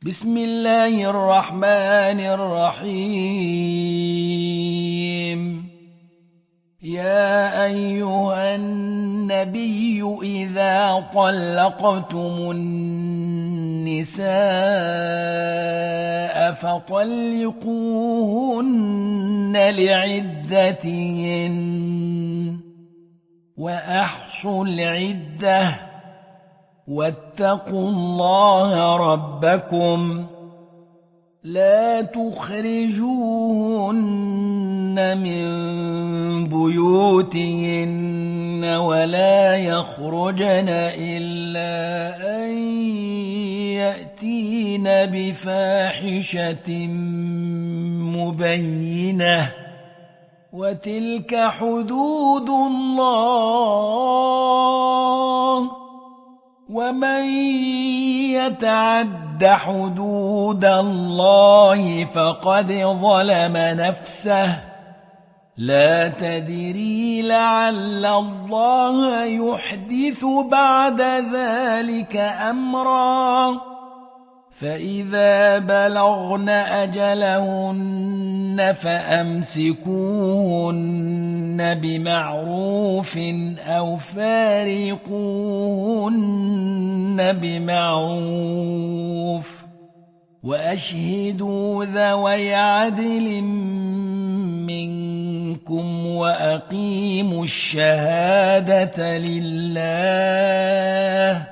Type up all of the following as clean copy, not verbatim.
بسم الله الرحمن الرحيم. يا أيها النبي إذا طلقتم النساء فطلقوهن لعدتهن وأحصوا العدة واتقوا الله ربكم لا تخرجوهن من بيوتهن ولا يخرجن إلا أن يأتين بفاحشة مبينة وتلك حدود الله ومن يتعد حدود الله فقد ظلم نفسه لا تدري لعل الله يحدث بعد ذلك أمرا فإذا بلغن أجلهن فأمسكوهن بمعروف أو فارقوهن بمعروف وأشهدوا ذوي عدل منكم وأقيموا الشهادة لله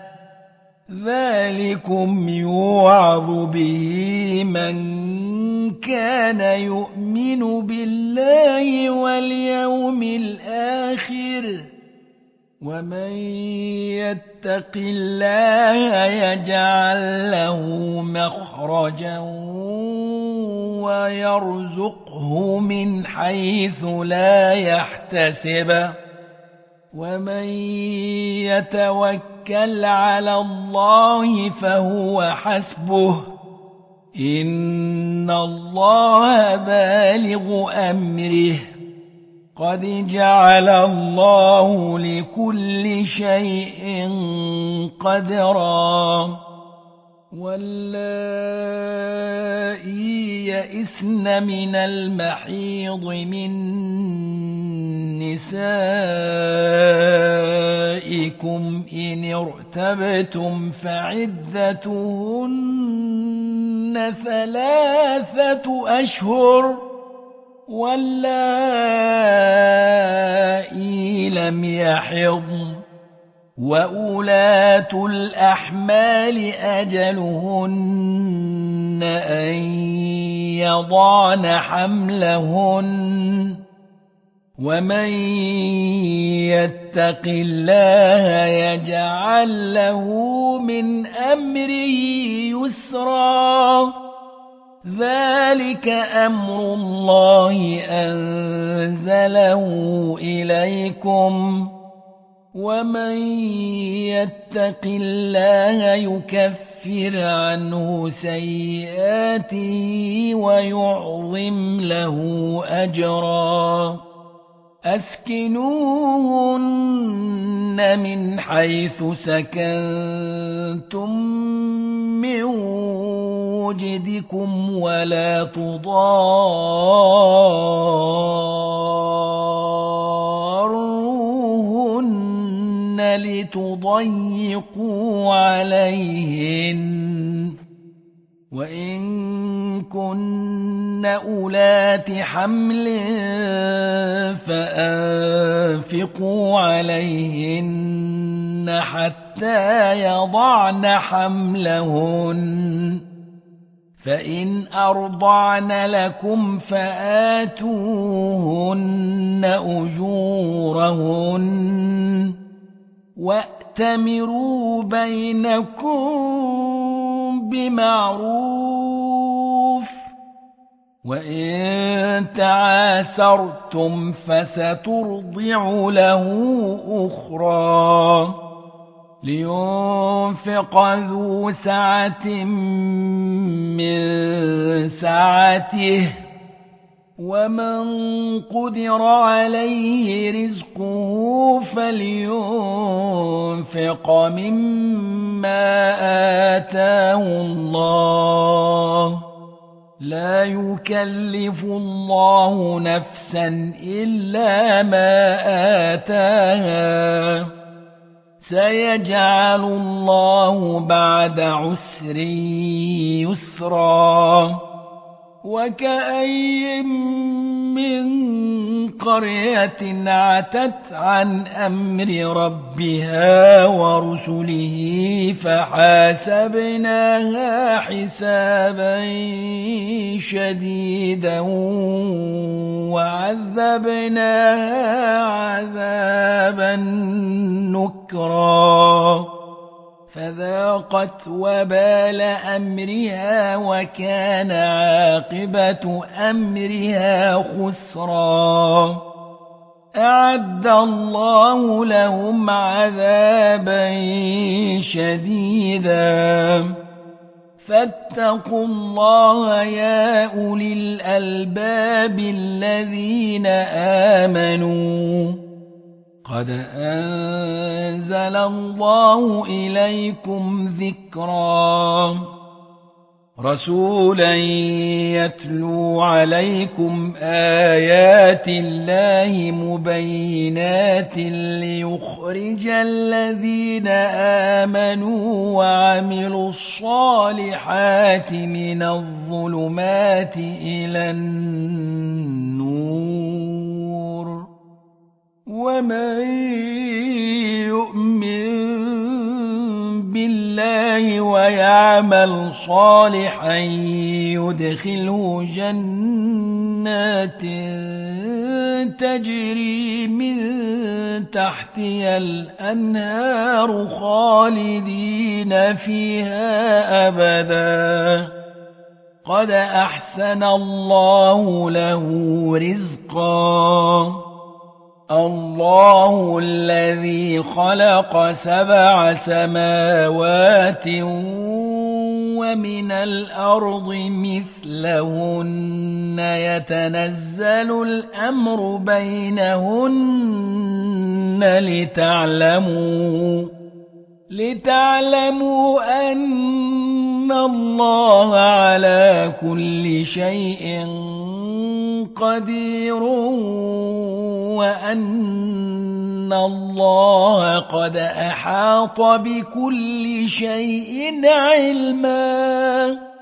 ذلكم يوعظ به من كان يؤمن بالله واليوم الآخر ومن يتق الله يجعل له مخرجا ويرزقه من حيث لا يحتسب ومن يتوكل على الله فهو حسبه إن الله بالغ أمره قد جعل الله لكل شيء قدرا واللائي يئسن من المحيض من نسائكم إن ارتبتم فعدتهن 3 أشهر واللائي لم يحضن وأولاة الأحمال أجلهن أن يضعن حملهن ومن يتق الله يجعل له من أمره يسرا ذلك أمر الله أنزله إليكم ومن يتق الله يكفر عنه سيئاته ويعظم له أجرا أسكنوهن من حيث سكنتم من وجدكم ولا تضاروهن لتضيقوا عليهن وإن كن أولات حمل فأنفقوا عليهن حتى يضعن حملهن فإن أرضعن لكم فآتوهن أجورهن وأتمروا بينكم بمعروف وإن تعاسرتم فسترضع له أخرى لينفق ذو سعة من سعته ومن قدر عليه رزقه فلينفق مما آتاه الله لا يكلف الله نفسا إلا ما آتاها سيجعل الله بعد عسر يسرا وكأي من قرية عتت عن أمر ربها ورسله فحاسبناها حسابا شديدا وعذبناها عذابا نكرا فذاقت وبال أمرها وكان عاقبة أمرها خسرا أعد الله لهم عذابا شديدا فاتقوا الله يا أولي الألباب الذين آمنوا قد أنزل الله إليكم ذكرا رسولا يتلو عليكم آيات الله مبينات ليخرج الذين آمنوا وعملوا الصالحات من الظلمات إلى النور ومن يؤمن بالله ويعمل صالحا يدخله جنات تجري من تحتها الأنهار خالدين فيها أبدا قد أحسن الله له رزقا الله الذي خلق 7 سماوات ومن الأرض مثلهن يتنزل الأمر بينهن لتعلموا أن الله على كل شيء قدير وأن الله قد أحاط بكل شيء علما